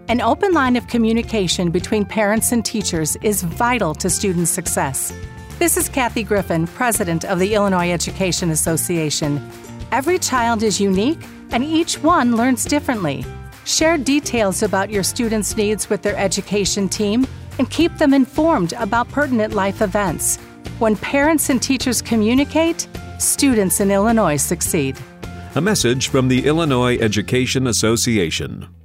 An open line of communication between parents and teachers is vital to student success. This is Kathy Griffin, President of the Illinois Education Association. Every child is unique, and each one learns differently. Share details about your students' needs with their education team and keep them informed about pertinent life events. When parents and teachers communicate, students in Illinois succeed. A message from the Illinois Education Association.